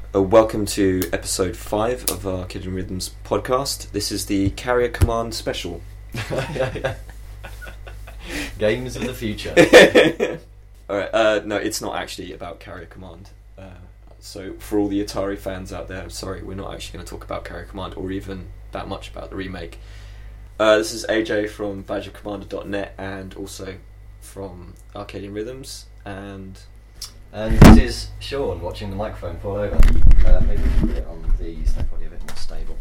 Welcome to episode 5 of our Arcadian Rhythms podcast. This is the Carrier Command special. Games of the future. Alright, no, it's not actually about Carrier Command. So for all the Atari fans out there, I'm sorry, we're not actually going to talk about Carrier Command or even that much about the remake. This is AJ from badgercommander.net and also from Arcadian Rhythms, and this is Sean watching the microphone fall over. Maybe we can put it on the so probably a bit more stable.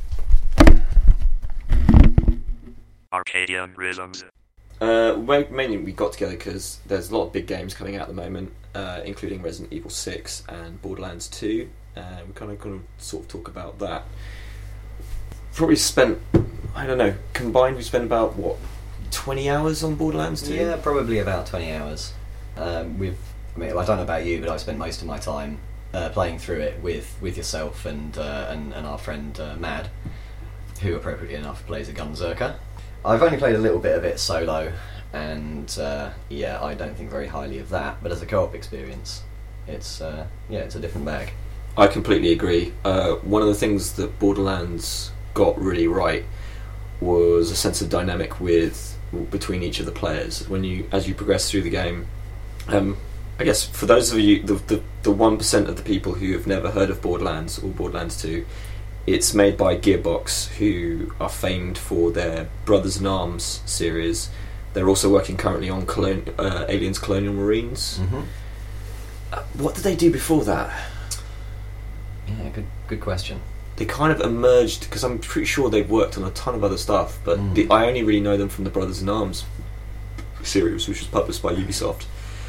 Arcadian Rhythms. Mainly we got together because there's a lot of big games coming out at the moment, including Resident Evil 6 and Borderlands 2, and we're kind of going to sort of talk about that. Probably spent, I don't know, combined we spent about, 20 hours on Borderlands 2? Yeah, probably about 20 hours. I don't know about you, but I've spent most of my time playing through it with yourself and our friend Mad, who appropriately enough plays a Gunzerker. I've only played a little bit of it solo, and I don't think very highly of that. But as a co-op experience, it's a different bag. I completely agree. One of the things that Borderlands got really right was a sense of dynamic between each of the players. As you progress through the game, I guess for those of you, the 1% of the people who have never heard of Borderlands or Borderlands 2, it's made by Gearbox, who are famed for their Brothers in Arms series. They're also working currently on Aliens Colonial Marines. Mm-hmm. What did they do before that? Yeah, good question. They kind of emerged, because I'm pretty sure they've worked on a ton of other stuff, but I only really know them from the Brothers in Arms series, which was published by Ubisoft.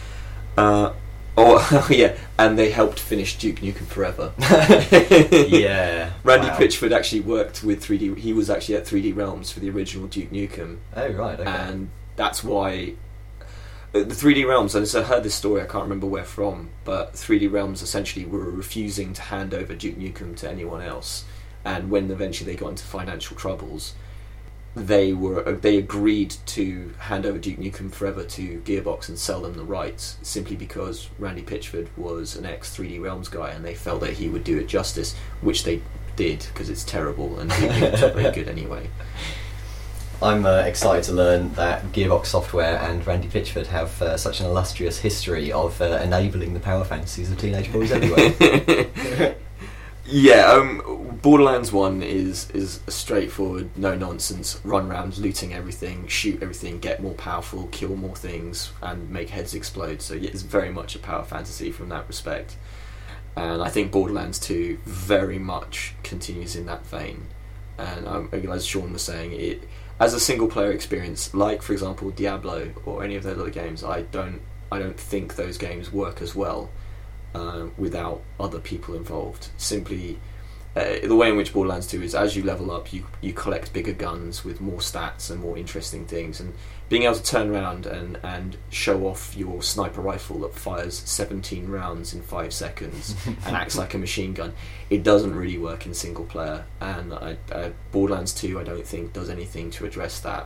And they helped finish Duke Nukem Forever. Yeah. Randy Pitchford actually worked with 3D. He was actually at 3D Realms for the original Duke Nukem. Oh right, okay. And that's why the 3D Realms. And I heard this story. I can't remember where from, but 3D Realms essentially were refusing to hand over Duke Nukem to anyone else. And when eventually they got into financial troubles, they agreed to hand over Duke Nukem Forever to Gearbox and sell them the rights, simply because Randy Pitchford was an ex-3D Realms guy and they felt that he would do it justice, which they did, because it's terrible and Duke Nukem's not very good anyway. I'm excited to learn that Gearbox Software and Randy Pitchford have such an illustrious history of enabling the power fantasies of teenage boys everywhere. Yeah, Borderlands 1 is a straightforward, no-nonsense, run around looting everything, shoot everything, get more powerful, kill more things, and make heads explode. So yeah, it's very much a power fantasy from that respect. And I think Borderlands 2 very much continues in that vein. And as Sean was saying, it as a single-player experience, like, for example, Diablo or any of those other games, I don't think those games work as well without other people involved. Simply, the way in which Borderlands 2 is, as you level up, you collect bigger guns with more stats and more interesting things, and being able to turn around and show off your sniper rifle that fires 17 rounds in 5 seconds and acts like a machine gun, it doesn't really work in single player, and Borderlands 2 I don't think does anything to address that.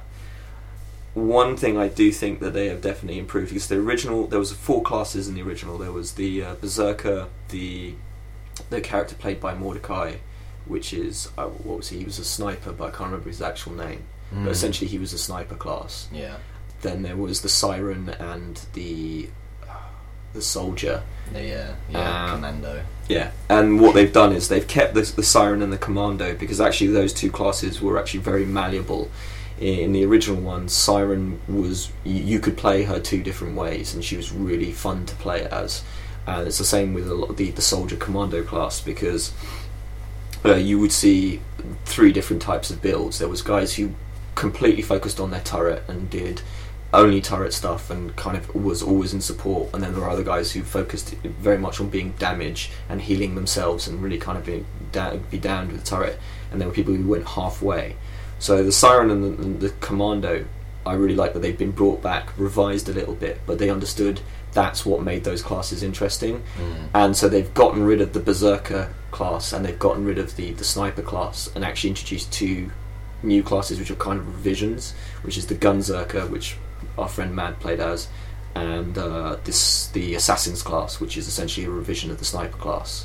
One thing I do think that they have definitely improved, because the original, there was 4 classes in the original. There was the Berserker, the character played by Mordecai, which is what was he? He was a sniper, but I can't remember his actual name. But essentially, he was a sniper class. Yeah. Then there was the Siren and the Soldier. The Commando. Yeah, and what they've done is they've kept the Siren and the Commando, because actually those 2 classes were actually very malleable. In the original one, Siren was, you could play her 2 different ways, and she was really fun to play as. And it's the same with a lot of the Soldier Commando class, because you would see 3 different types of builds. There was guys who completely focused on their turret and did only turret stuff and kind of was always in support, and then there were other guys who focused very much on being damage and healing themselves and really kind of be downed with the turret, and there were people who went halfway. So the Siren and the Commando, I really like that they've been brought back, revised a little bit, but they understood that's what made those classes interesting. And so they've gotten rid of the Berserker class and they've gotten rid of the Sniper class and actually introduced 2 new classes which are kind of revisions, which is the Gunzerker, which our friend Mad played as, and the Assassin's class, which is essentially a revision of the Sniper class.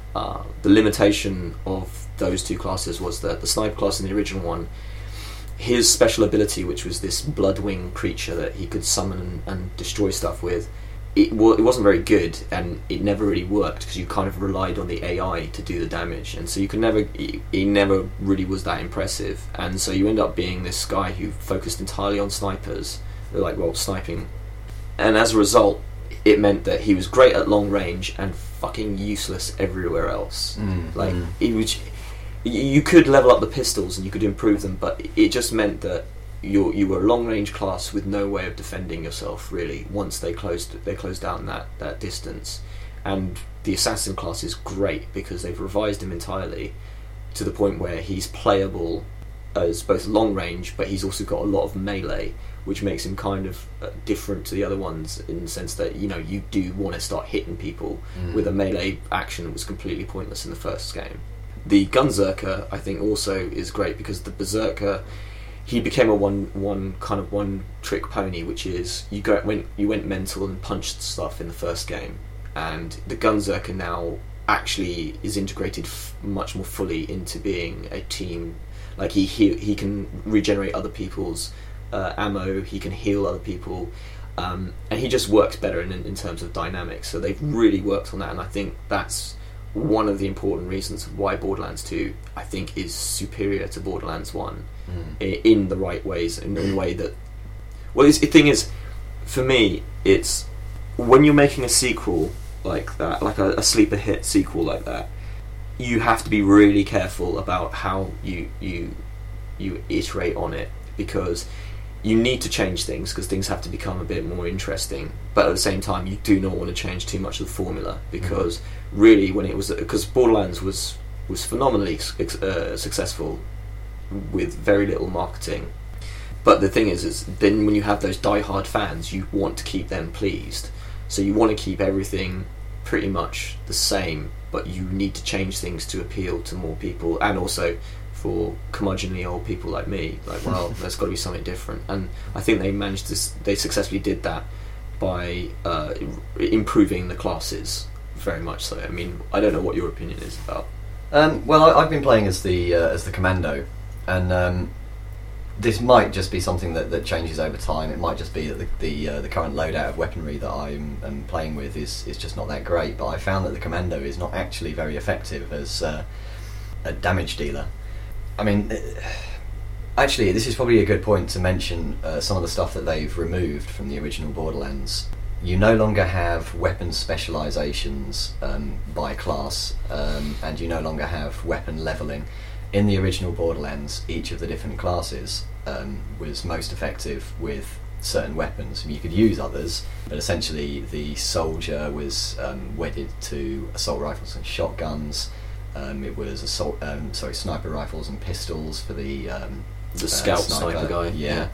the limitation of those two classes was that the sniper class in the original one, his special ability, which was this bloodwing creature that he could summon and destroy stuff with, it wasn't very good, and it never really worked because you kind of relied on the AI to do the damage, and so you could never. He never really was that impressive, and so you end up being this guy who focused entirely on snipers, sniping, and as a result, it meant that he was great at long range and fucking useless everywhere else. He was. You could level up the pistols and you could improve them, but it just meant that you were a long range class with no way of defending yourself really. Once they closed down that distance, and the assassin class is great because they've revised him entirely to the point where he's playable as both long range, but he's also got a lot of melee, which makes him kind of different to the other ones in the sense that you do want to start hitting people with a melee action that was completely pointless in the first game. The Gunzerker, I think, also is great because the Berserker, he became a one trick pony, which is you went mental and punched stuff in the first game, and the Gunzerker now actually is integrated much more fully into being a team. Like he can regenerate other people's ammo, he can heal other people, and he just works better in terms of dynamics. So they've really worked on that, and I think that's one of the important reasons why Borderlands 2 I think is superior to Borderlands 1 in the right ways, in the way that the thing is, for me, it's when you're making a sequel like that, like a sleeper hit sequel like that, you have to be really careful about how you iterate on it, because you need to change things because things have to become a bit more interesting, but at the same time you do not want to change too much of the formula, because really because Borderlands was phenomenally successful with very little marketing, but the thing is then when you have those die-hard fans, you want to keep them pleased, so you want to keep everything pretty much the same, but you need to change things to appeal to more people, and also for curmudgeonly old people like me, there's got to be something different. And I think they successfully did that by improving the classes very much so. I mean, I don't know what your opinion is about. I've been playing as the commando, and this might just be something that changes over time. It might just be that the current loadout of weaponry that I'm playing with is just not that great, but I found that the commando is not actually very effective as a damage dealer. I mean, actually, this is probably a good point to mention some of the stuff that they've removed from the original Borderlands. You no longer have weapon specializations by class, and you no longer have weapon leveling. In the original Borderlands, each of the different classes was most effective with certain weapons. You could use others, but essentially the soldier was wedded to assault rifles and shotguns. It was sniper rifles and pistols for the scout sniper guy. Yeah.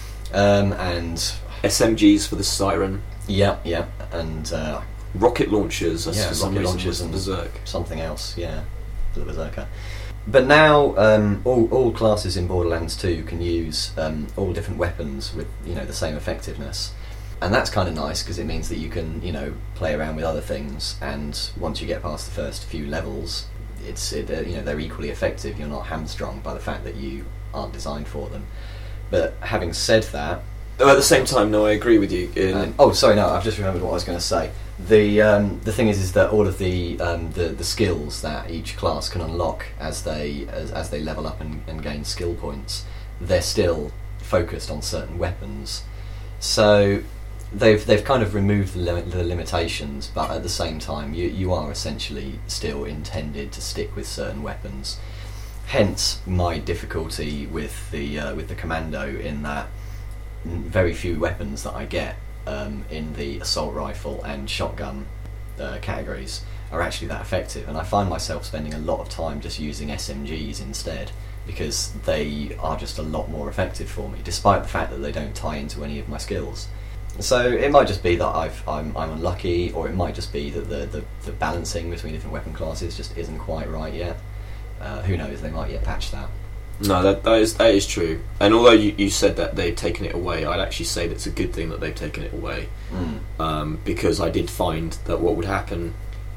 And SMGs for the Siren. Yeah, and rocket launchers. Rocket launchers and Berserk. Something else. Yeah, for the Berserker. But now all classes in Borderlands 2 can use all different weapons with the same effectiveness. And that's kind of nice because it means that you can, play around with other things, and once you get past the first few levels, they're equally effective. You're not hamstrung by the fact that you aren't designed for them. But having said that, at the same time, no, I agree with you. I've just remembered what I was going to say. The thing is that all of the skills that each class can unlock as they level up and gain skill points, they're still focused on certain weapons. So they've kind of removed the limitations, but at the same time you are essentially still intended to stick with certain weapons. Hence my difficulty with the commando, in that very few weapons that I get in the assault rifle and shotgun categories are actually that effective, and I find myself spending a lot of time just using SMGs instead, because they are just a lot more effective for me, despite the fact that they don't tie into any of my skills. So it might just be that I'm unlucky, or it might just be that the balancing between different weapon classes just isn't quite right yet. Who knows, they might yet patch that. No, that is true. And although you said that they've taken it away, I'd actually say that it's a good thing that they've taken it away. Because I did find that what would happen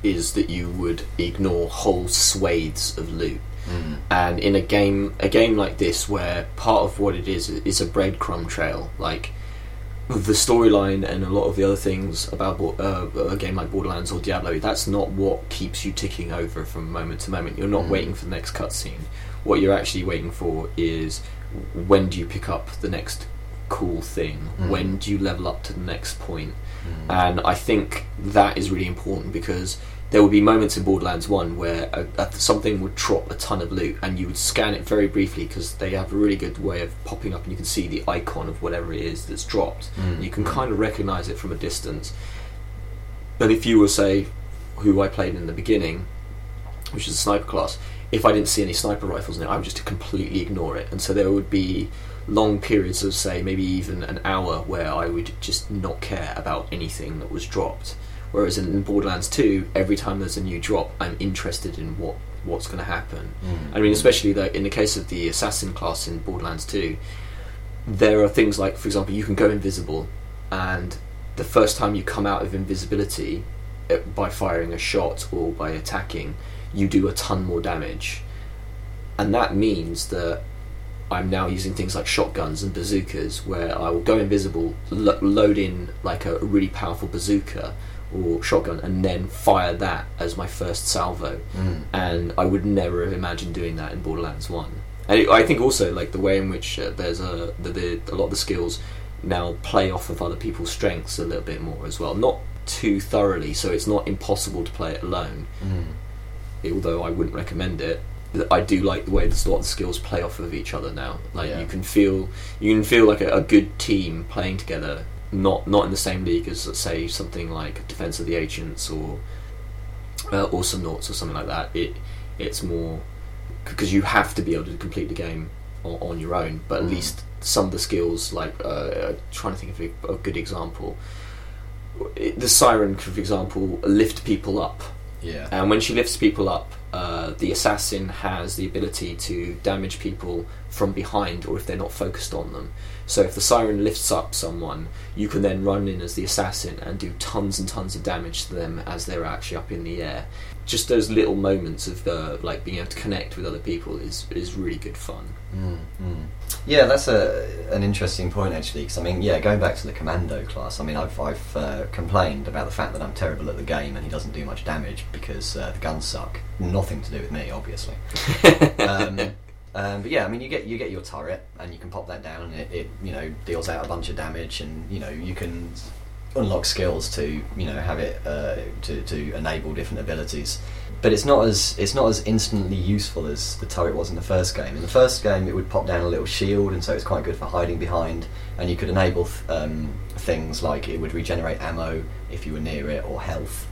is that you would ignore whole swathes of loot. Mm. And in a game like this, where part of what it is a breadcrumb trail, like the storyline and a lot of the other things about a game like Borderlands or Diablo, that's not what keeps you ticking over from moment to moment. You're not waiting for the next cutscene. What you're actually waiting for is, when do you pick up the next cool thing? When do you level up to the next point? And I think that is really important, because there would be moments in Borderlands 1 where something would drop a ton of loot, and you would scan it very briefly, because they have a really good way of popping up and you can see the icon of whatever it is that's dropped. You can kind of recognise it from a distance. But if you were, say, who I played in the beginning, which is a sniper class, if I didn't see any sniper rifles in it, I would just completely ignore it. And so there would be long periods of, say, maybe even an hour where I would just not care about anything that was dropped. Whereas in Borderlands 2, every time there's a new drop, I'm interested in what's going to happen. I mean, especially in the case of the assassin class in Borderlands 2, there are things like, for example, you can go invisible, and the first time you come out of invisibility, by firing a shot or by attacking, you do a ton more damage. And that means that I'm now using things like shotguns and bazookas, where I will go invisible, load in like a really powerful bazooka or shotgun, and then fire that as my first salvo. And I would never have imagined doing that in Borderlands 1. And I think also, like, the way in which there's a lot of the skills now play off of other people's strengths a little bit more as well. Not too thoroughly, so it's not impossible to play it alone. Although I wouldn't recommend it. I do like the way a lot of the skills play off of each other now. Like, you can feel like a good team playing together. Not in the same league as, let's say, something like Defense of the Ancients or Awesome Noughts or something like that. It's more because you have to be able to complete the game on your own. But at least some of the skills, like trying to think of a good example. The Siren, for example, lift people up. Yeah. And when she lifts people up, the assassin has the ability to damage people from behind, or if they're not focused on them. So if the Siren lifts up someone, you can then run in as the assassin and do tons and tons of damage to them as they're actually up in the air. Just those little moments of like being able to connect with other people is really good fun. Yeah, that's an interesting point, actually, because I mean, going back to the Commando class, I mean, I've complained about the fact that I'm terrible at the game and he doesn't do much damage because the guns suck. Nothing to do with me, obviously. But yeah, I mean, you get your turret and you can pop that down and it deals out a bunch of damage, and you can unlock skills to have it to enable different abilities. But it's not as instantly useful as the turret was in the first game. In the first game, it would pop down a little shield, and so it's quite good for hiding behind. And you could enable things like it would regenerate ammo if you were near it, or health.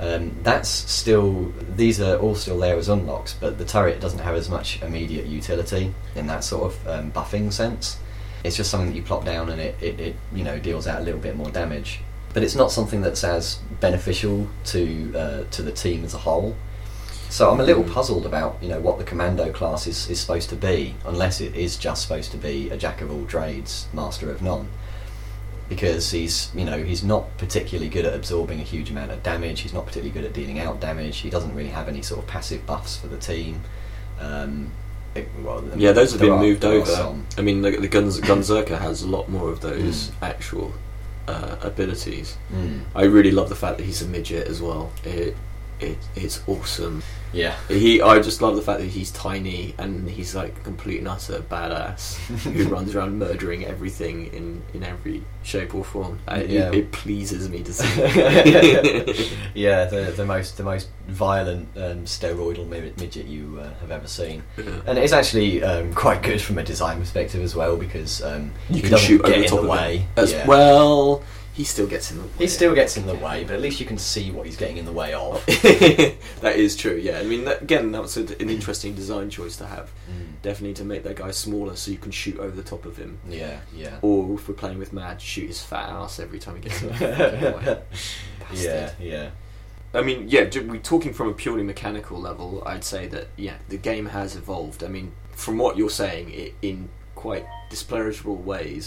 These are all still there as unlocks, but the turret doesn't have as much immediate utility in that sort of buffing sense. It's just something that you plop down and it deals out a little bit more damage. But it's not something that's as beneficial to the team as a whole. So I'm a little puzzled about what the Commando class is supposed to be, unless it is just supposed to be a jack of all trades, master of none. Because he's not particularly good at absorbing a huge amount of damage. He's not particularly good at dealing out damage. He doesn't really have any sort of passive buffs for the team. Those have been moved over. I mean, the Gunzerker has a lot more of those actual abilities. I really love the fact that he's a midget as well. It's awesome. Yeah. I just love the fact that he's tiny and he's like a complete and utter badass who runs around murdering everything in every shape or form. It pleases me to see. Yeah, the most violent steroidal midget you have ever seen. And it's actually quite good from a design perspective as well, because you can shoot get over the top in the way as well. He still gets in the way. He still gets in the way, but at least you can see what he's getting in the way of. That is true, yeah. I mean, that was an interesting design choice to have. Definitely to make that guy smaller so you can shoot over the top of him. Yeah. Or if we're playing with Mad, shoot his fat ass every time he gets in the way. Yeah. I mean, we're talking from a purely mechanical level. I'd say that, the game has evolved. I mean, from what you're saying, in quite disparagable ways,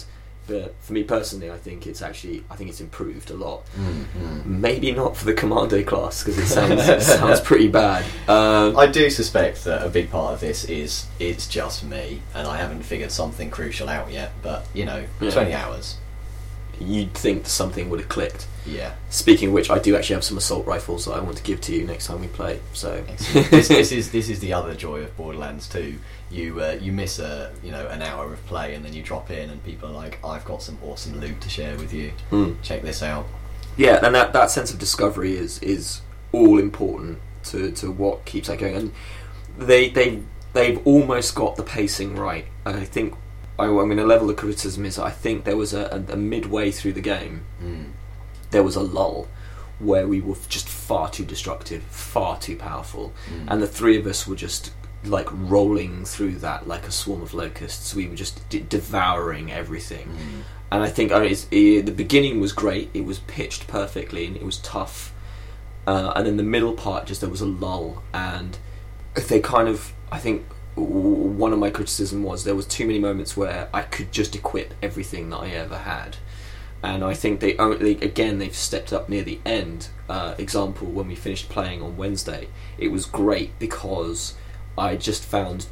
But for me personally, I think it's improved a lot. Mm-hmm. Maybe not for the Commando class, because it sounds pretty bad. I do suspect that a big part of this is it's just me, and I haven't figured something crucial out yet. But 20 hours. You'd think something would have clicked. Yeah. Speaking of which, I do actually have some assault rifles that I want to give to you next time we play. So this is the other joy of Borderlands 2. You miss an hour of play, and then you drop in, and people are like, "I've got some awesome loot to share with you. Check this out." Yeah, and that sense of discovery is all important to what keeps that going. And they've almost got the pacing right. I think a level of criticism is I think there was a midway through the game. There was a lull where we were just far too destructive, far too powerful, and the three of us were just like rolling through that like a swarm of locusts. We were just devouring everything. And I think the beginning was great. It was pitched perfectly and it was tough. And then the middle part, just there was a lull, and they kind of, I think one of my criticism was there was too many moments where I could just equip everything that I ever had. And I think they've stepped up near the end. Example, when we finished playing on Wednesday, it was great because I just found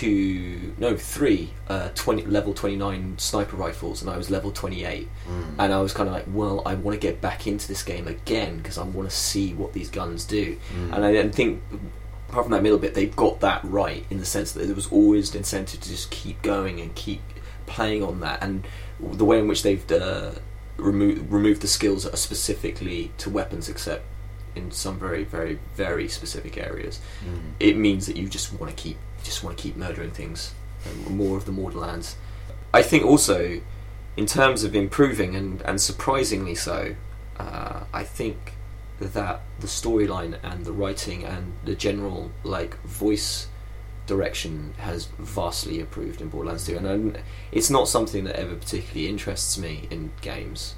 three level 29 sniper rifles, and I was level 28. And I was kind of like, well, I want to get back into this game again because I want to see what these guns do. And I didn't think, apart from that middle bit, they've got that right in the sense that there was always an incentive to just keep going and keep playing on that. And the way in which they've removed the skills that are specifically to weapons, except in some very, very, very specific areas, it means that you just want to keep murdering things, and more of the Borderlands. I think also, in terms of improving and surprisingly so, I think that the storyline and the writing and the general voice direction has vastly improved in Borderlands 2, and it's not something that ever particularly interests me in games,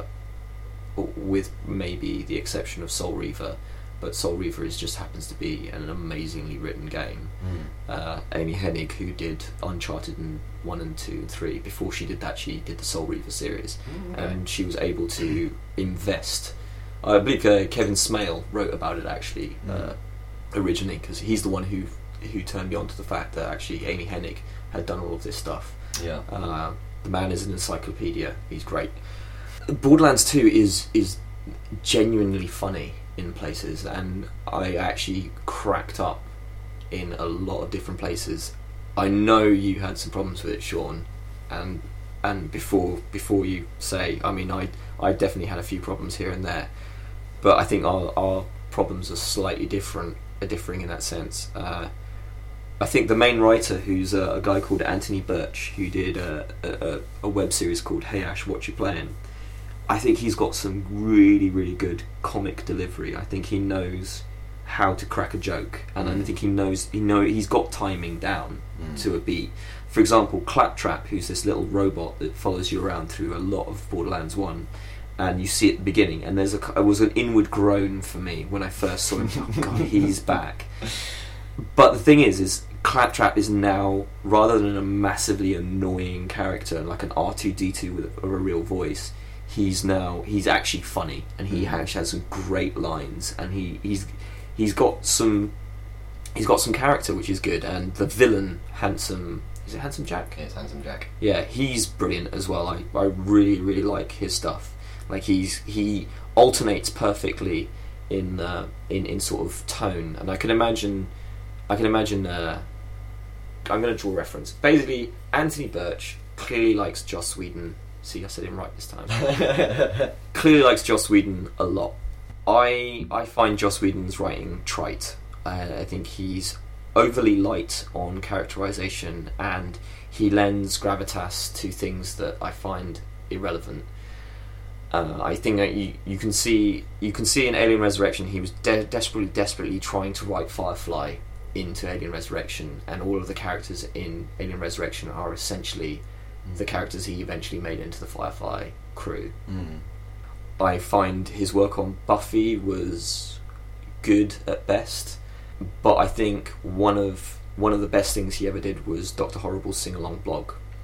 with maybe the exception of Soul Reaver. But Soul Reaver just happens to be an amazingly written game. Amy Hennig, who did Uncharted 1 and 2 and 3, before she did that, she did the Soul Reaver series, and she was able to invest. I believe Kevin Smale wrote about it actually originally, because he's the one who turned me on to the fact that actually Amy Hennig had done all of this stuff. The man is an encyclopedia. He's great. Borderlands 2 is genuinely funny in places, and I actually cracked up in a lot of different places. I know you had some problems with it, Sean, and before you say, I definitely had a few problems here and there, but I think our problems are slightly differing in that sense. I think the main writer, who's a guy called Anthony Birch, who did a web series called Hey Ash, What You Playin', I think he's got some really, really good comic delivery. I think he knows how to crack a joke, and I think he's got timing down to a beat. For example, Claptrap, who's this little robot that follows you around through a lot of Borderlands 1, and you see at the beginning, and it was an inward groan for me when I first saw him. Oh God, he's back. But the thing is Claptrap is now, rather than a massively annoying character like an R2-D2 with a real voice, he's actually funny, and he actually has some great lines, and he's got some character, which is good. And the villain, is it Handsome Jack? Yeah, it's Handsome Jack. Yeah, he's brilliant as well. I really, really like his stuff. Like he alternates perfectly in sort of tone, and I can imagine. I'm going to draw a reference. Basically, Anthony Birch clearly likes Joss Whedon. See, I said him right this time. Clearly likes Joss Whedon a lot. I find Joss Whedon's writing trite. I think he's overly light on characterization, and he lends gravitas to things that I find irrelevant. I think that you can see in Alien Resurrection he was desperately trying to write Firefly into Alien Resurrection, and all of the characters in Alien Resurrection are essentially the characters he eventually made into the Firefly crew. I find his work on Buffy was good at best, but I think one of the best things he ever did was Dr. Horrible's sing-along blog.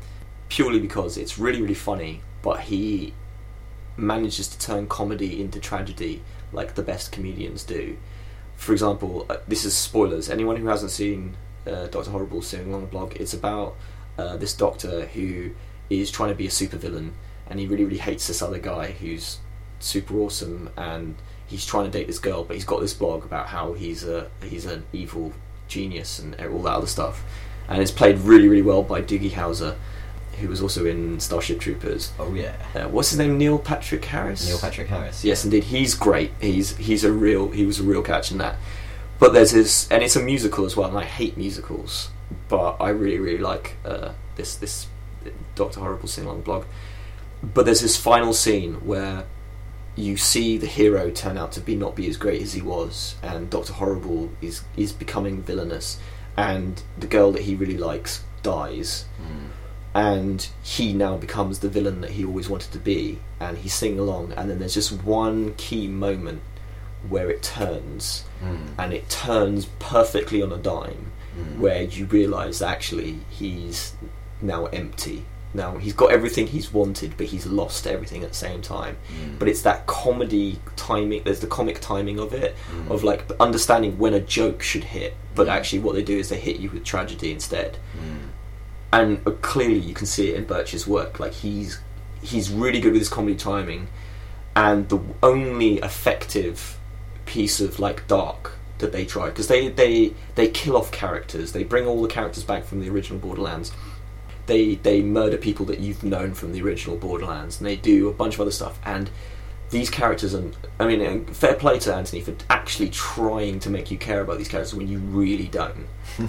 purely because it's really, really funny, but he manages to turn comedy into tragedy like the best comedians do. For example, this is spoilers. Anyone who hasn't seen Dr. Horrible Sing Along the Blog, it's about this doctor who is trying to be a supervillain, and he really, really hates this other guy who's super awesome, and he's trying to date this girl, but he's got this blog about how he's an evil genius and all that other stuff. And it's played really, really well by Doogie Howser, who was also in Starship Troopers. Oh yeah. What's his name? Neil Patrick Harris. Neil Patrick Harris. Yes, indeed. He's great. He was a real catch in that. But there's this, and it's a musical as well. And I hate musicals, but I really, really like this Dr. Horrible Sing Along the Blog. But there's this final scene where you see the hero turn out to not be as great as he was, and Dr. Horrible is becoming villainous, and the girl that he really likes dies, and he now becomes the villain that he always wanted to be, and he's singing along, and then there's just one key moment where it turns, and it turns perfectly on a dime, where you realise actually he's now empty. Now he's got everything he's wanted, but he's lost everything at the same time. But it's that comedy timing. There's the comic timing of it, of like understanding when a joke should hit, but actually what they do is they hit you with tragedy instead. And clearly you can see it in Birch's work. Like he's really good with his comedy timing, and the only effective piece of like dark that they try, because they kill off characters. They bring all the characters back from the original Borderlands. They murder people that you've known from the original Borderlands, and they do a bunch of other stuff. And these characters, and I mean, fair play to Anthony for actually trying to make you care about these characters when you really don't.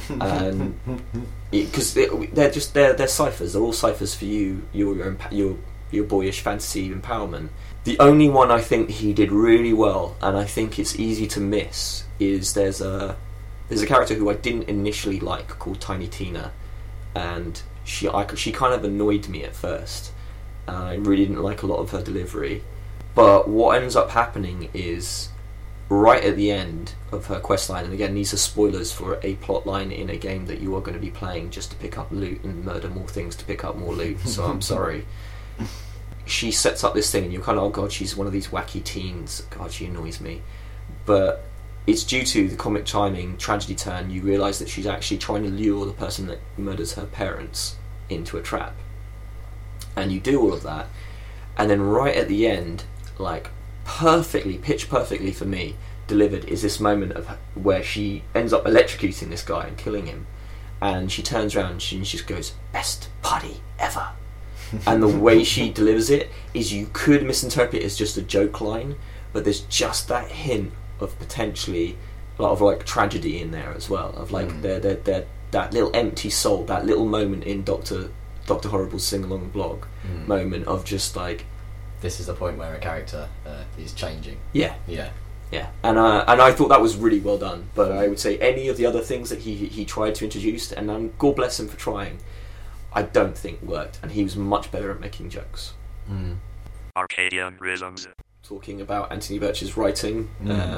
Because they're ciphers. They're all ciphers for you. Your boyish fantasy empowerment. The only one I think he did really well, and I think it's easy to miss, is there's a character who I didn't initially like called Tiny Tina, and she kind of annoyed me at first. I really didn't like a lot of her delivery. But what ends up happening is, right at the end of her questline, and again these are spoilers for a plot line in a game that you are going to be playing just to pick up loot and murder more things to pick up more loot, so I'm sorry. She sets up this thing and you're kind of, oh god, she's one of these wacky teens, god, she annoys me. But it's due to the comic timing, tragedy turn, you realise that she's actually trying to lure the person that murders her parents into a trap. And you do all of that, and then right at the end, like pitch perfectly for me, delivered, is this moment of where she ends up electrocuting this guy and killing him, and she turns around and she just goes, "Best party ever." And the way she delivers it is, you could misinterpret it as just a joke line, but there's just that hint of potentially a lot of like tragedy in there as well, of like that little empty soul, that little moment in Dr. Horrible's Sing Along the Blog moment of just like, this is the point where a character is changing. Yeah. And I thought that was really well done. But I would say any of the other things that he tried to introduce, and God bless him for trying, I don't think worked. And he was much better at making jokes. Arcadian Rhythms. Talking about Anthony Birch's writing,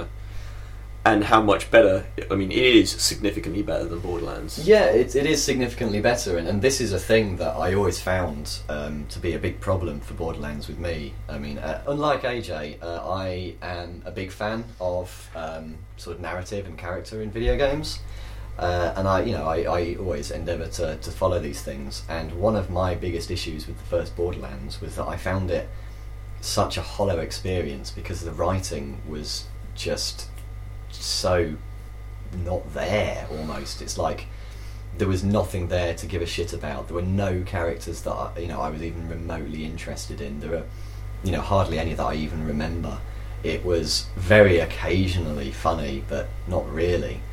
and how much better, I mean, it is significantly better than Borderlands. Yeah, it is significantly better, and this is a thing that I always found to be a big problem for Borderlands with me. I mean, unlike AJ, I am a big fan of sort of narrative and character in video games, and I always endeavour to follow these things. And one of my biggest issues with the first Borderlands was that I found it such a hollow experience because the writing was just so not there. Almost, it's like there was nothing there to give a shit about. There were no characters that I was even remotely interested in. There were hardly any that I even remember. It was very occasionally funny, but not really.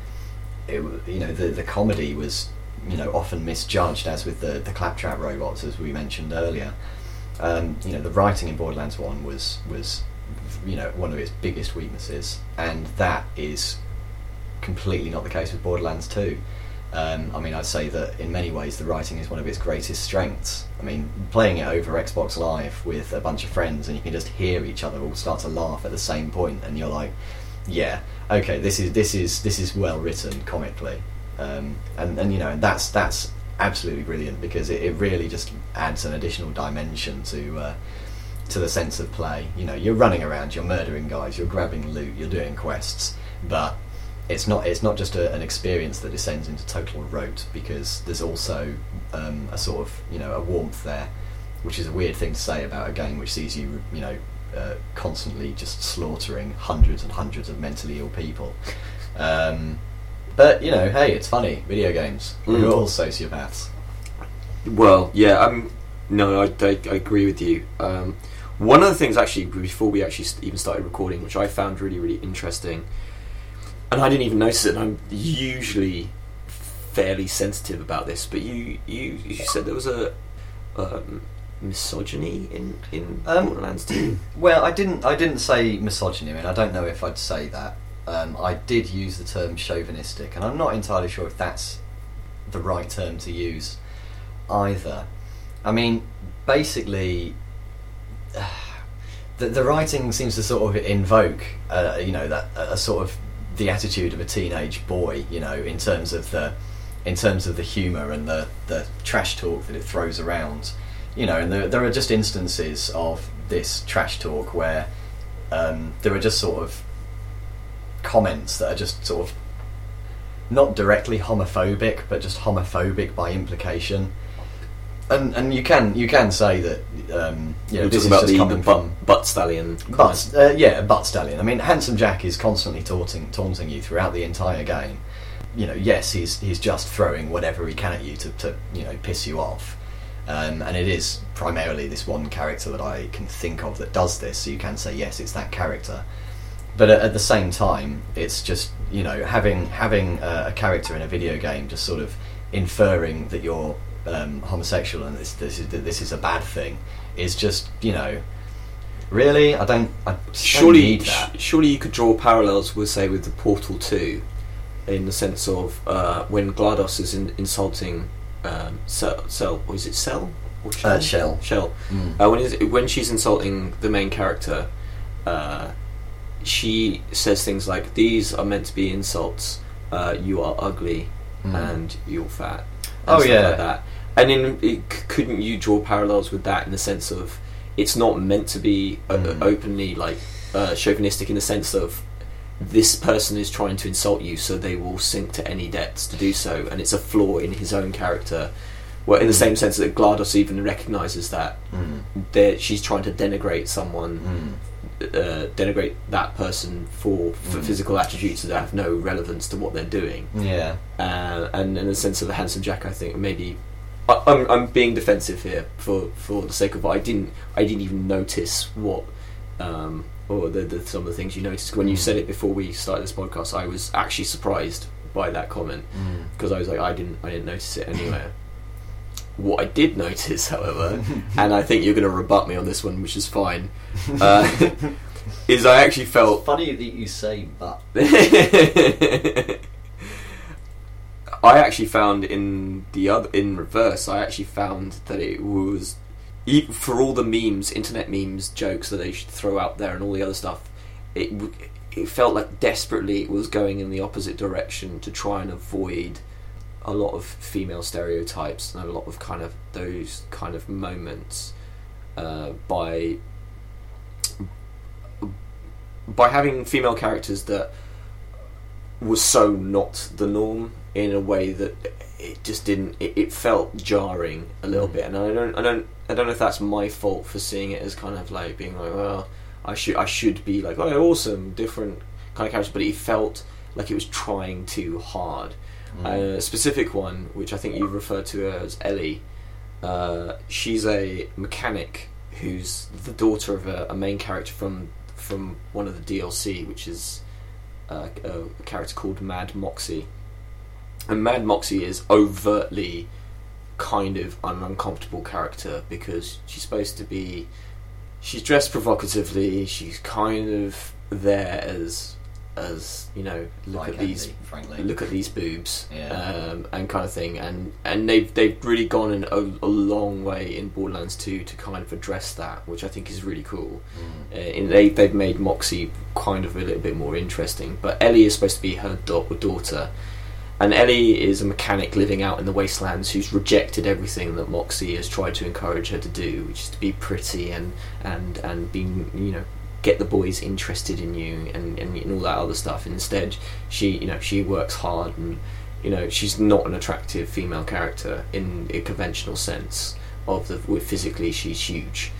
The comedy was often misjudged, as with the claptrap robots, as we mentioned earlier. The writing in Borderlands 1 was one of its biggest weaknesses, and that is completely not the case with Borderlands 2. I'd say that in many ways the writing is one of its greatest strengths. I mean, playing it over Xbox Live with a bunch of friends, and you can just hear each other all start to laugh at the same point, and you're like, yeah, okay, this is well written comically, and that's absolutely brilliant, because it really just adds an additional dimension to the sense of play. You know, you're running around, you're murdering guys, you're grabbing loot, you're doing quests, but it's not just an experience that descends into total rote, because there's also a sort of, you know, a warmth there, which is a weird thing to say about a game which sees you, you know, constantly just slaughtering hundreds and hundreds of mentally ill people. But, you know, hey, it's funny. Video games. We're all sociopaths. Well, yeah, no, I agree with you. One of the things, actually, before we actually even started recording, which I found really, really interesting, and I didn't even notice it, and I'm usually fairly sensitive about this, but you said there was a misogyny in Borderlands 2. Well, I didn't say misogyny. I mean, I don't know if I'd say that. I did use the term chauvinistic, and I'm not entirely sure if that's the right term to use either. I mean, basically, the writing seems to sort of invoke, you know, that a sort of the attitude of a teenage boy, you know, in terms of the humour and the trash talk that it throws around, you know. And there are just instances of this trash talk where there are just sort of comments that are just sort of not directly homophobic, but just homophobic by implication. And you can say that, you know, this is about just coming from butt stallion. butt stallion. I mean, Handsome Jack is constantly taunting you throughout the entire game. You know, yes, he's just throwing whatever he can at you to you know, piss you off. And it is primarily this one character that I can think of that does this, so you can say, yes, it's that character. But at the same time, it's just, you know, having a character in a video game just sort of inferring that you're homosexual and this is a bad thing is just, you know, really, I don't need that. Surely you could draw parallels with, say, with the Portal 2, in the sense of when GLaDOS is insulting Cell, or is it Cell? Or Shell? Shell. When she's insulting the main character, she says things like, "These are meant to be insults. You are ugly and you're fat." And stuff like that. And couldn't you draw parallels with that in the sense of it's not meant to be openly like chauvinistic, in the sense of this person is trying to insult you, so they will sink to any depths to do so, and it's a flaw in his own character. Well, in the same sense that GLaDOS even recognises that she's trying to denigrate someone, denigrate that person for physical attributes that have no relevance to what they're doing. Yeah. And in the sense of the Handsome Jack, I think maybe I'm being defensive here for the sake of I didn't even notice what or some of the things you noticed when you said it before we started this podcast. I was actually surprised by that comment, because I was like, I didn't notice it anywhere. What I did notice, however, and I think you're going to rebut me on this one, which is fine, is I actually felt... It's funny that you say but. I actually found in reverse, I actually found that it was, for all the memes, internet memes, jokes that they should throw out there and all the other stuff, it felt like desperately it was going in the opposite direction to try and avoid a lot of female stereotypes and a lot of kind of those kind of moments by having female characters that was so not the norm, in a way that it just didn't. It felt jarring a little bit, and I don't know if that's my fault for seeing it as kind of like being like, well, I should be like, oh, awesome, different kind of character, but it felt like it was trying too hard. A specific one, which I think you referred to her as Ellie, she's a mechanic who's the daughter of a main character from one of the DLC, which is a character called Mad Moxie. And Mad Moxie is overtly kind of an uncomfortable character, because she's supposed to be... She's dressed provocatively, she's kind of there as you know, look at these boobs, and kind of thing, and they've really gone a long way in Borderlands 2 to kind of address that, which I think is really cool. They've made Moxie kind of a little bit more interesting, but Ellie is supposed to be her daughter, And Ellie is a mechanic living out in the wastelands who's rejected everything that Moxie has tried to encourage her to do, which is to be pretty and being, you know, get the boys interested in you and all that other stuff. And instead, she works hard, and you know, she's not an attractive female character in a conventional sense of physically she's huge.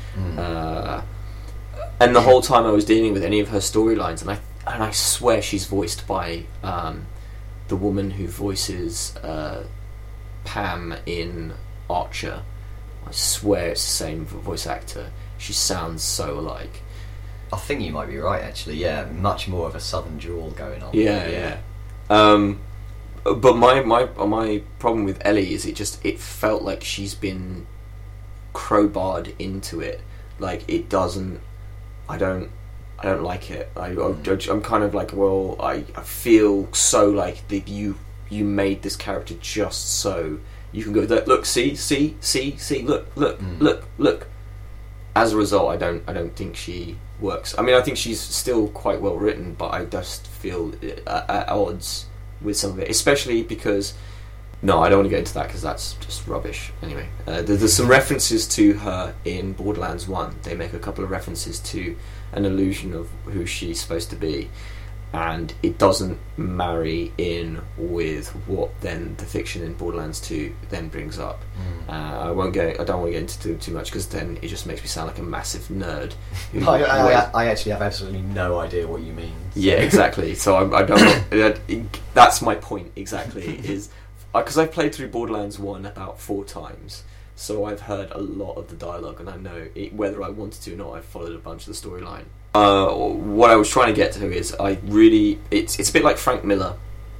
And the whole time I was dealing with any of her storylines, and I swear she's voiced by the woman who voices Pam in Archer. I swear it's the same voice actor. She sounds so alike. I think you might be right, actually. Yeah, much more of a southern drawl going on. Yeah. But my problem with Ellie is it felt like she's been crowbarred into it. Like, it doesn't. I don't like it. I'm kind of like, well, I feel so like that you made this character just so you can go, look, see, look. As a result, I don't think she works. I mean, I think she's still quite well written, but I just feel at odds with some of it, especially because. No, I don't want to get into that because that's just rubbish. Anyway, there's some references to her in Borderlands 1. They make a couple of references to an illusion of who she's supposed to be, and it doesn't marry in with what then the fiction in Borderlands 2 then brings up. I don't want to get into too much because then it just makes me sound like a massive nerd. I actually have absolutely no idea what you mean. So. Yeah, exactly. So I don't. That's my point exactly. Is because I've played through Borderlands 1 about 4 times, so I've heard a lot of the dialogue, and I know whether I wanted to or not, I've followed a bunch of the storyline. What I was trying to get to is it's a bit like Frank Miller.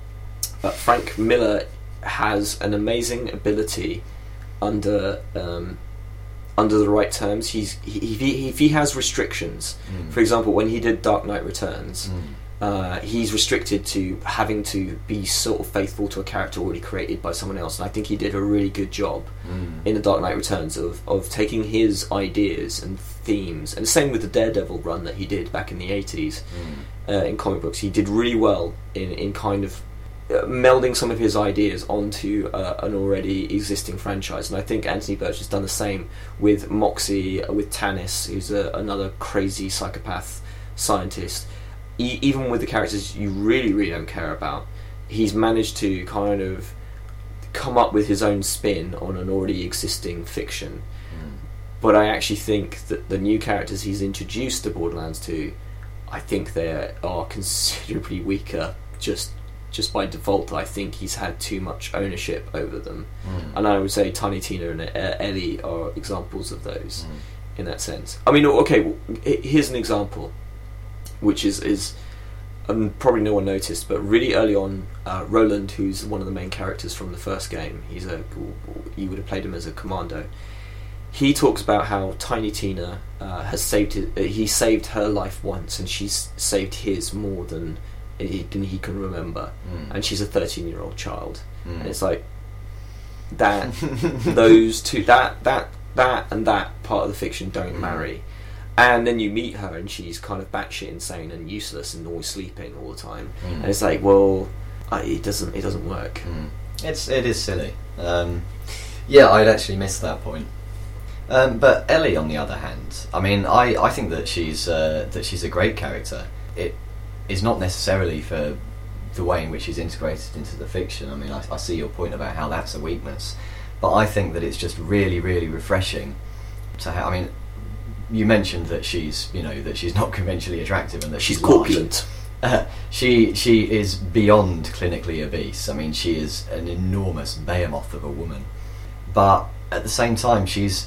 Frank Miller has an amazing ability under the right terms. If he has restrictions, for example, when he did Dark Knight Returns. He's restricted to having to be sort of faithful to a character already created by someone else, and I think he did a really good job in The Dark Knight Returns of taking his ideas and themes, and the same with the Daredevil run that he did back in the 80s in comic books. He did really well in kind of melding some of his ideas onto an already existing franchise, and I think Anthony Birch has done the same with Moxie, with Tannis, who's another crazy psychopath scientist. Even with the characters you really, really don't care about, he's managed to kind of come up with his own spin on an already existing fiction. But I actually think that the new characters he's introduced to Borderlands 2, I think they are considerably weaker just by default. I think he's had too much ownership over them. And I would say Tiny Tina and Ellie are examples of those in that sense. I mean, okay, well, here's an example. Which is probably no one noticed, but really early on, Roland, who's one of the main characters from the first game, you would have played him as a commando. He talks about how Tiny Tina has saved her life once, and she's saved his more than he can remember, and she's a 13-year-old child, and it's like that. Those two, that and that part of the fiction don't marry. And then you meet her, and she's kind of batshit insane and useless, and always sleeping all the time. And it's like, well, it doesn't work. It is silly. Yeah, I'd actually missed that point. But Ellie, on the other hand, I mean, I think that she's a great character. It is not necessarily for the way in which she's integrated into the fiction. I mean, I see your point about how that's a weakness, but I think that it's just really, really refreshing to have. I mean, you mentioned that she's not conventionally attractive and that she's corpulent. She is beyond clinically obese. I mean, she is an enormous behemoth of a woman, but at the same time, she's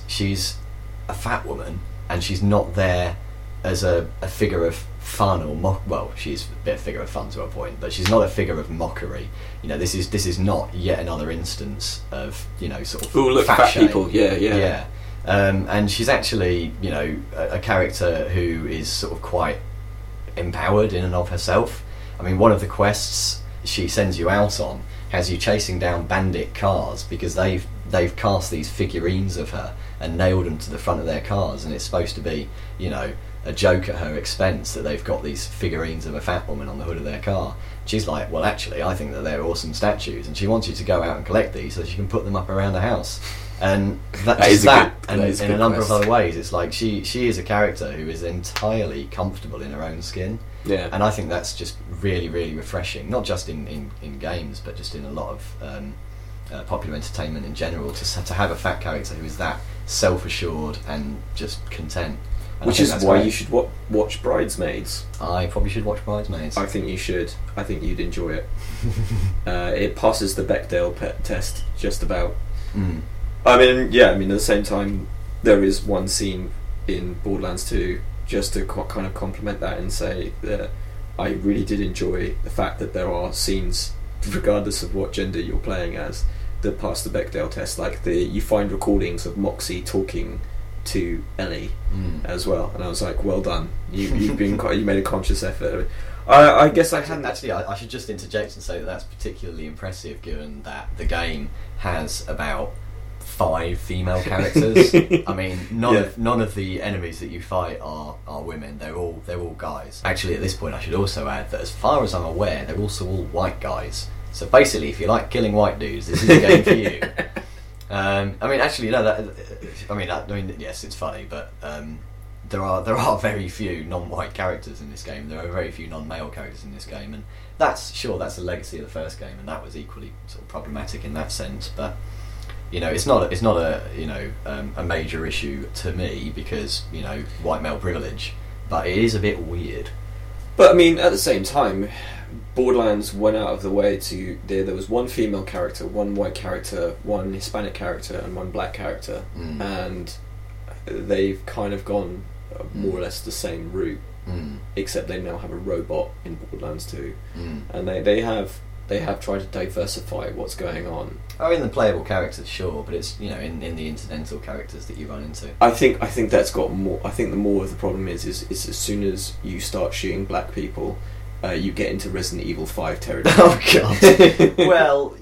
a fat woman, and she's not there as a figure of fun or well, she's a bit of a figure of fun to a point, but she's not a figure of mockery. You know, this is not yet another instance of sort of fat people. Yeah. And she's actually, a character who is sort of quite empowered in and of herself. I mean, one of the quests she sends you out on has you chasing down bandit cars because they've cast these figurines of her and nailed them to the front of their cars, and it's supposed to be, a joke at her expense that they've got these figurines of a fat woman on the hood of their car. She's like, well, actually, I think that they're awesome statues, and she wants you to go out and collect these so she can put them up around the house. And That is a and good in a number quest. of other ways, it's like she is a character who is entirely comfortable in her own skin. Yeah. And I think that's just really, really refreshing, not just in games, but just in a lot of popular entertainment in general, to have a fat character who is that self-assured and just content. And Which I think is that's why great. you should watch Bridesmaids. I probably should watch Bridesmaids. I think you should. I think you'd enjoy it. It passes the Bechdel test just about. Mm. I mean, at the same time, there is one scene in Borderlands 2, just to kind of complement that and say that I really did enjoy the fact that there are scenes, regardless of what gender you're playing as, that pass the Bechdel test. Like you find recordings of Moxie talking to Ellie as well, and I was like, well done. You made a conscious effort. I guess I hadn't Actually, I should just interject and say that that's particularly impressive, given that the game has about 5 female characters. I mean, none of the enemies that you fight are women. They're all guys. Actually, at this point, I should also add that, as far as I'm aware, they're also all white guys. So basically, if you like killing white dudes, this is a game for you. I mean, actually, no. Yes, it's funny, but there are very few non-white characters in this game. There are very few non-male characters in this game, and that's a legacy of the first game, and that was equally sort of problematic in that sense. But it's not a major issue to me because white male privilege, but it is a bit weird. But I mean, at the same time, Borderlands went out of the way to. There was one female character, one white character, one Hispanic character, and one black character, and they've kind of gone more or less the same route, except they now have a robot in Borderlands 2, and they have tried to diversify what's going on. Oh, in the playable characters, sure, but it's in the incidental characters that you run into. I think that's got more. I think the more of the problem is as soon as you start shooting black people, you get into Resident Evil 5 territory. Oh God! Well,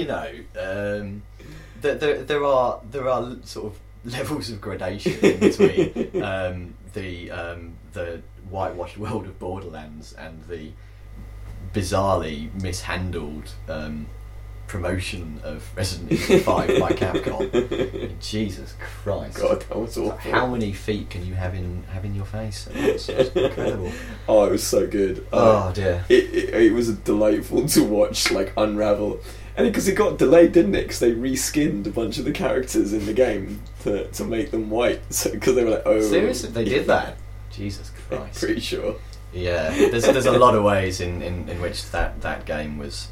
there are sort of levels of gradation in between the whitewashed world of Borderlands and the bizarrely mishandled promotion of Resident Evil 5 by Capcom. Jesus Christ! God, that was awful. How many feet can you have in your face? It's incredible. Oh, it was so good. Oh dear. It was delightful to watch, like, unravel. And because it got delayed, didn't it? Because they reskinned a bunch of the characters in the game to make them white. Because they were like, oh... Seriously? They did that? Jesus Christ. Pretty sure. Yeah, there's a lot of ways in which that game was,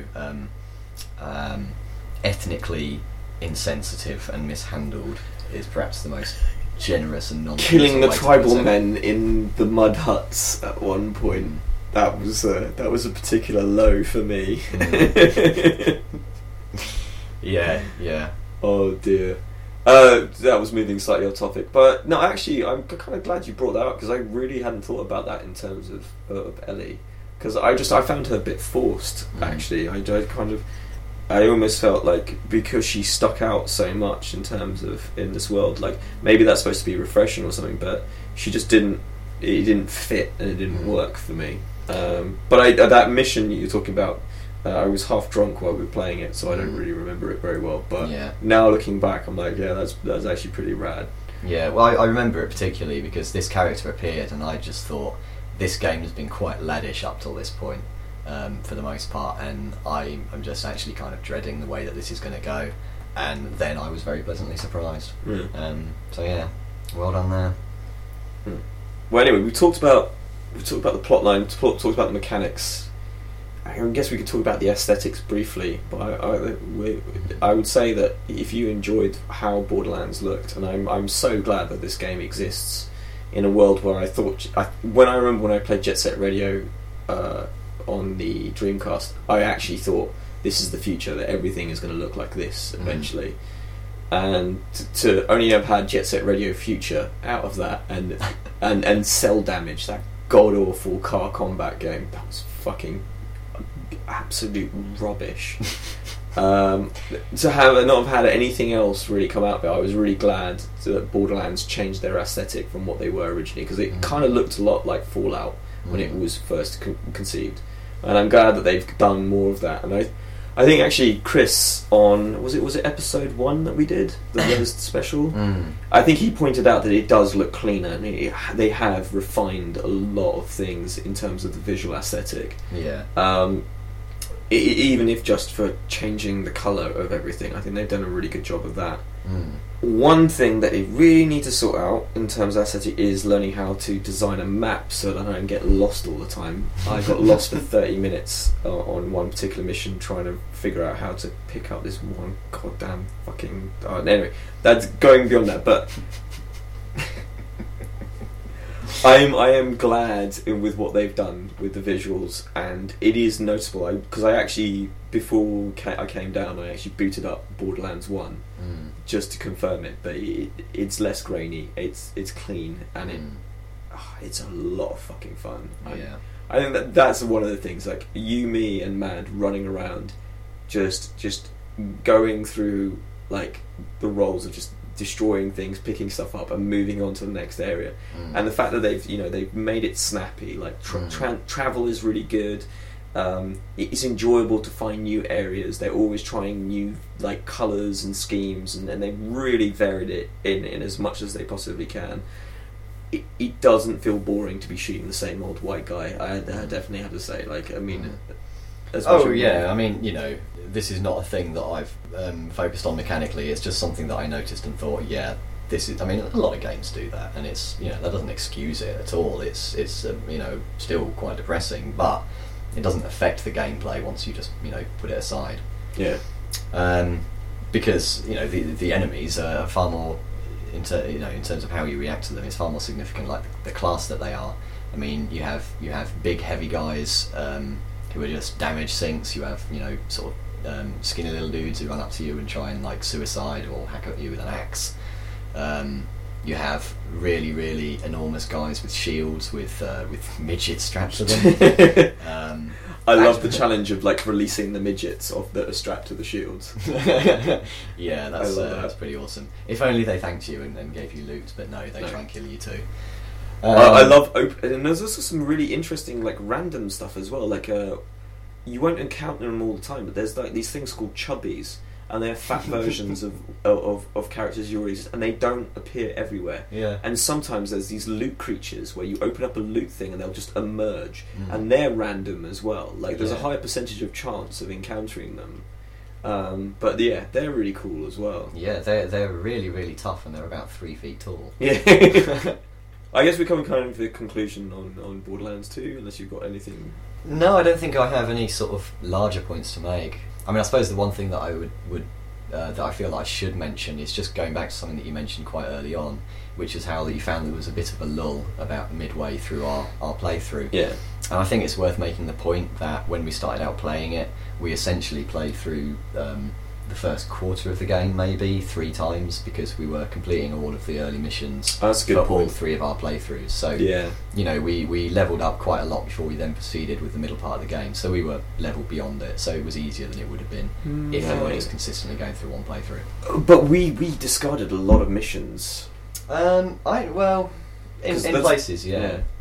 ethnically insensitive and mishandled is perhaps the most generous and non Killing the way to tribal put it. men in the mud huts at one point. That was a particular low for me. Yeah. Oh dear. That was moving slightly off topic, but no, actually, I'm kind of glad you brought that up because I really hadn't thought about that in terms of Ellie, because I found her a bit forced. Actually, I almost felt like because she stuck out so much in terms of in this world, like maybe that's supposed to be refreshing or something, but she just didn't. It didn't fit and it didn't work for me. But that mission you're talking about. I was half drunk while we were playing it, so I don't really remember it very well. But now looking back, I'm like, yeah, that's actually pretty rad. Yeah, well, I remember it particularly because this character appeared, and I just thought this game has been quite laddish up till this point, for the most part, and I'm just actually kind of dreading the way that this is going to go. And then I was very pleasantly surprised. So yeah, well done there. Well, anyway, we talked about the plot line, talked about the mechanics. I guess we could talk about the aesthetics briefly, but I would say that if you enjoyed how Borderlands looked, and I'm so glad that this game exists in a world where I remember when I played Jet Set Radio on the Dreamcast, I actually thought this is the future, that everything is going to look like this eventually. And to only have had Jet Set Radio Future out of that, and Cell Damage, that god awful car combat game, that was fucking absolute rubbish. To have not have had anything else really come out of it, I was really glad that Borderlands changed their aesthetic from what they were originally, because it kind of looked a lot like Fallout when it was first conceived, and I'm glad that they've done more of that. And I think actually Chris on was it episode 1 that we did, the Res special, I think he pointed out that it does look cleaner, and they have refined a lot of things in terms of the visual aesthetic. Even if just for changing the colour of everything, I think they've done a really good job of that. One thing that they really need to sort out in terms of aesthetic is learning how to design a map so that I don't get lost all the time. I got lost for 30 minutes on one particular mission trying to figure out how to pick up this one goddamn fucking... anyway, that's going beyond that, but... I am glad with what they've done with the visuals, and it is noticeable, because I actually, before I came down, I actually booted up Borderlands 1 just to confirm it, but it's less grainy, it's clean, and it's a lot of fucking fun. I think that's one of the things, like you, me and Mad running around just going through like the roles of just destroying things, picking stuff up, and moving on to the next area. And the fact that they've made it snappy, like travel is really good. It's enjoyable to find new areas. They're always trying new like colours and schemes, and they've really varied it in as much as they possibly can. It doesn't feel boring to be shooting the same old white guy. I definitely have to say, like, I mean, I mean, this is not a thing that I've focused on mechanically. It's just something that I noticed and thought, this is. I mean, a lot of games do that, and it's that doesn't excuse it at all. It's still quite depressing, but it doesn't affect the gameplay once you just put it aside. Because the enemies are far more in terms of how you react to them. It's far more significant, like the class that they are. I mean, you have big heavy guys who are just damage sinks. You have sort of skinny little dudes who run up to you and try and like suicide or hack at you with an axe. You have really, really enormous guys with shields with midgets strapped to them. I love the challenge of like releasing the midgets that are strapped to the shields. That's pretty awesome. If only they thanked you and gave you loot, but no, they try and kill you too. I love and there's also some really interesting like random stuff as well. Like you won't encounter them all the time, but there's like these things called chubbies, and they're fat versions of characters you already, and they don't appear everywhere. And sometimes there's these loot creatures where you open up a loot thing and they'll just emerge, and they're random as well. Like there's a higher percentage of chance of encountering them. But they're really cool as well. They're really, really tough, and they're about 3 feet tall. I guess we come kind of to the conclusion on Borderlands 2, unless you've got anything. No, I don't think I have any sort of larger points to make. I mean, I suppose the one thing that I would that I feel that I should mention is just going back to something that you mentioned quite early on, which is how you found there was a bit of a lull about midway through our playthrough. And I think it's worth making the point that when we started out playing it, we essentially played through the first quarter of the game maybe 3 times, because we were completing all of the early missions for all 3 of our playthroughs. So we leveled up quite a lot before we then proceeded with the middle part of the game, so we were leveled beyond it, so it was easier than it would have been if we were just consistently going through one playthrough. But we discarded a lot of missions. In places,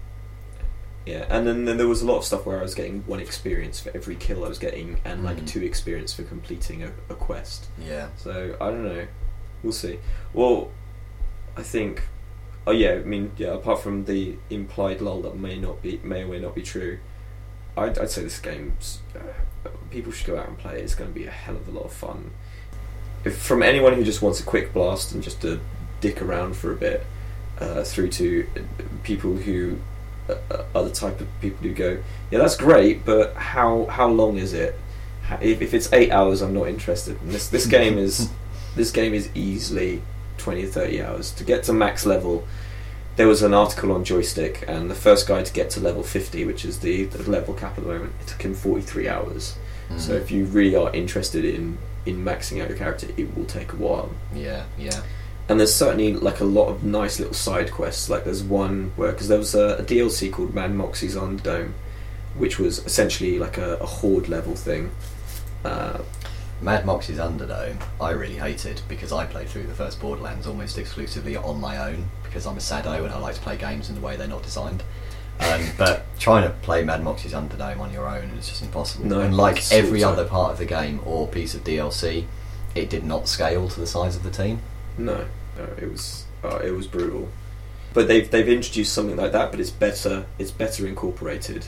and then there was a lot of stuff where I was getting 1 experience for every kill I was getting, and like 2 experience for completing a quest. So I don't know. We'll see. Well, I think. Apart from the implied lull that may or may not be true, I'd say this game's. People should go out and play it. It's going to be a hell of a lot of fun. From anyone who just wants a quick blast and just to dick around for a bit, through to people who. Other type of people who go, that's great, but how long is it? If it's 8 hours, I'm not interested. And this game is easily 20 or 30 hours to get to max level. There was an article on Joystick, and the first guy to get to level 50, which is the level cap at the moment, it took him 43 hours. So if you really are interested in maxing out your character, it will take a while. And there's certainly like a lot of nice little side quests. Like there's one where, because there was a DLC called Mad Moxie's Underdome, which was essentially like a horde level thing. Mad Moxie's Underdome, I really hated because I played through the first Borderlands almost exclusively on my own because I'm a sado and I like to play games in the way they're not designed. But trying to play Mad Moxie's Underdome on your own is just impossible. No, and like it's every so- other part of the game or piece of DLC, it did not scale to the size of the team. No, it was brutal. But they've introduced something like that, but it's better incorporated.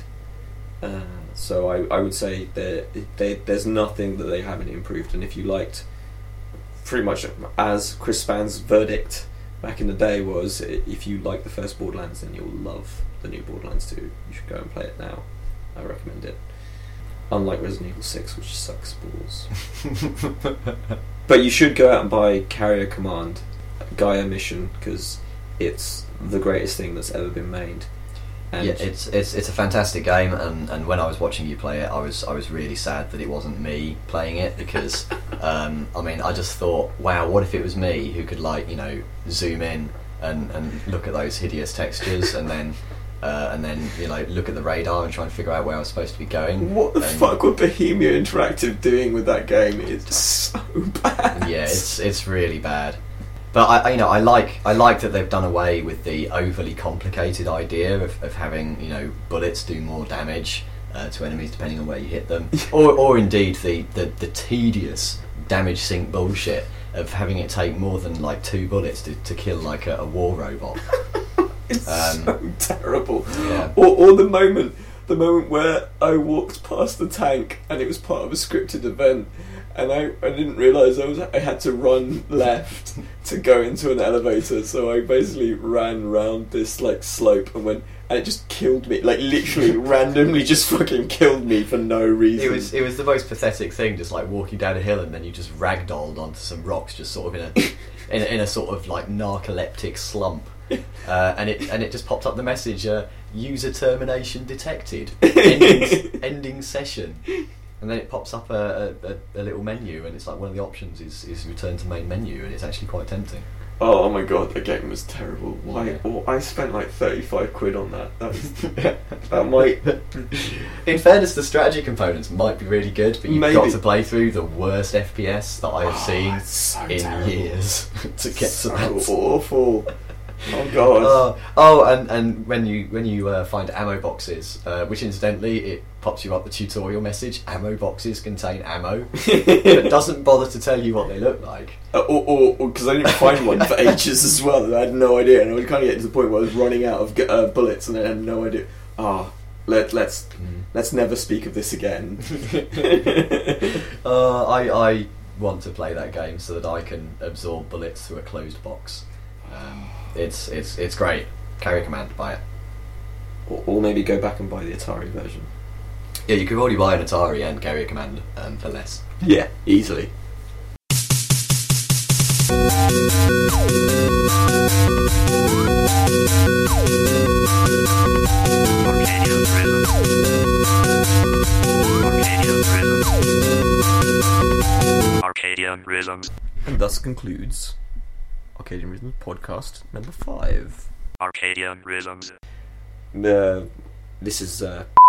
So I would say there's nothing that they haven't improved. And if you liked, pretty much as Chris Spann's verdict back in the day was, if you like the first Borderlands, then you'll love the new Borderlands 2. You should go and play it now. I recommend it. Unlike Resident Evil 6, which sucks balls. But you should go out and buy Carrier Command Gaia Mission, because it's the greatest thing that's ever been made. And yeah, it's a fantastic game, and when I was watching you play it, I was really sad that it wasn't me playing it because I mean, I just thought, wow, what if it was me who could, like, you know, zoom in and look at those hideous textures and then you know, look at the radar and try and figure out where I was supposed to be going. What the fuck were Bohemia Interactive doing with that game? It's so bad. Yeah, it's really bad. But I like that they've done away with the overly complicated idea of having, you know, bullets do more damage to enemies depending on where you hit them, or indeed the tedious damage sink bullshit of having it take more than like 2 bullets to kill like a war robot. It's so terrible. Yeah. Or the moment where I walked past the tank and it was part of a scripted event, and I didn't realise I had to run left to go into an elevator, so I basically ran round this like slope and it just killed me, like literally randomly just fucking killed me for no reason. It was the most pathetic thing, just like walking down a hill and then you just ragdolled onto some rocks, just sort of in a sort of like narcoleptic slump. And it just popped up the message, user termination detected, ending session, and then it pops up a little menu, and it's like one of the options is return to main menu, and it's actually quite tempting. Oh my god, the game was terrible. Why? Yeah. Or I spent like 35 quid on that. That might. In fairness, the strategy components might be really good, but you've Maybe. got to play through the worst FPS that I have seen It's so in terrible. years to get So to that. awful. Oh god. And when you find ammo boxes, which incidentally it pops you up the tutorial message, ammo boxes contain ammo, but it doesn't bother to tell you what they look like. Or because I didn't find one for ages as well, and I had no idea, and I was kind of getting to the point where I was running out of bullets, and I had no idea. Let's never speak of this again. I want to play that game so that I can absorb bullets through a closed box. It's great. Carrier Command, buy it. Or maybe go back and buy the Atari version. Yeah, you could already buy an Atari and Carrier Command for less. Yeah, easily. Arcadian Rhythms. Arcadian Rhythms. And thus concludes Arcadian Rhythms podcast number 5. Arcadian Rhythms. This is